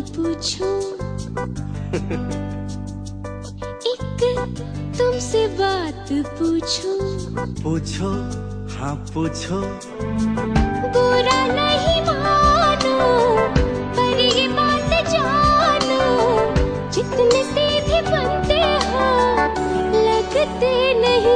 पूछूं, एक तुमसे बात पूछूं। पूछो, हाँ पूछो। बुरा नहीं मानो पर ये बात जानो, जितने सीधे बनते हो लगते नहीं।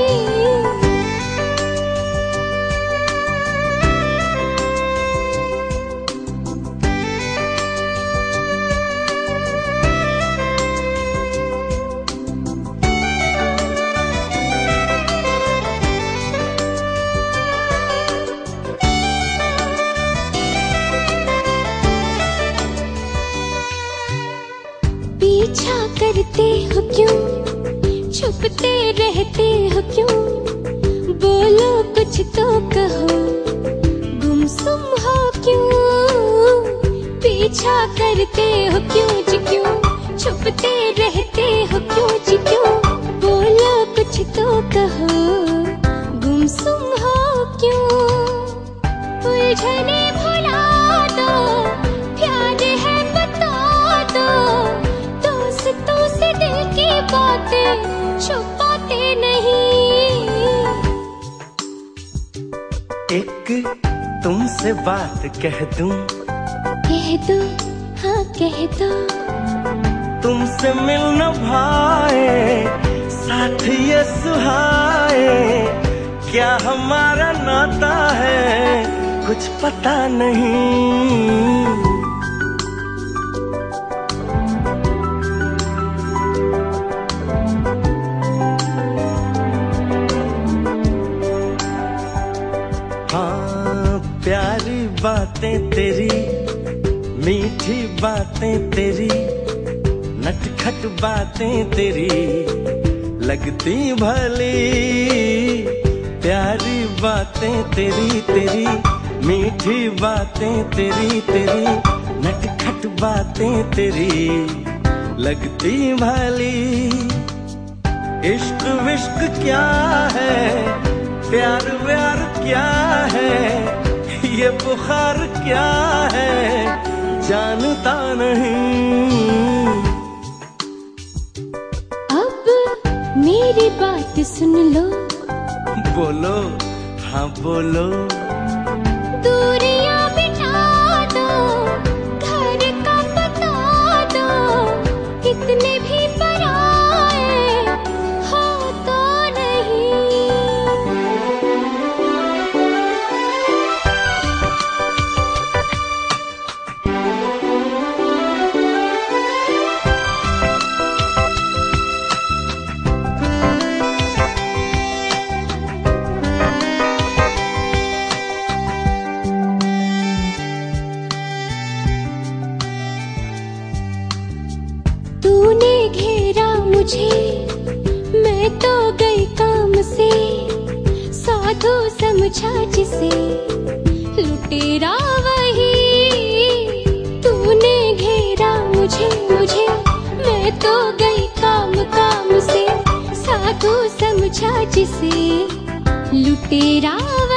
पीछा करते हो क्यों, छुपते रहते हो क्यों, बोलो कुछ तो कहो, गुमसुम हो क्यों। पीछा करते हो क्यों जी क्यों, छुपते रहते हो क्यों जी क्यों, बोलो कुछ तो कहो, गुमसुम हो क्यों। उलझने भुला दो, प्यार है बता दो, दोस्तों से दिल की बातें छुपाते नहीं। एक तुमसे बात कह दूं, कह दो, हाँ कह दो। तुमसे मिल न भाए, साथ ये सुहाए, क्या हमारा नाता है कुछ पता नहीं। हाँ प्यारी बातें तेरी, मीठी बातें तेरी, नटखट बातें तेरी लगती भली। प्यारी बातें तेरी तेरी, मीठी बातें तेरी तेरी, नटखट बातें तेरी लगती भली। इश्क विश्क क्या है, प्यार व्यार क्या है, ये बुखार क्या है जानता नहीं। अब मेरी बात सुन लो, बोलो, हाँ बोलो। दूरियां बिठा दो, घर का बता दो, कितने भी पराए हो तो नहीं। तूने घेरा मुझे, मैं तो गई काम से, साधु समझा जिसे लुटेरा वही। तूने घेरा मुझे मुझे, मैं तो गई काम से, साधु समझा जिसे लुटेरा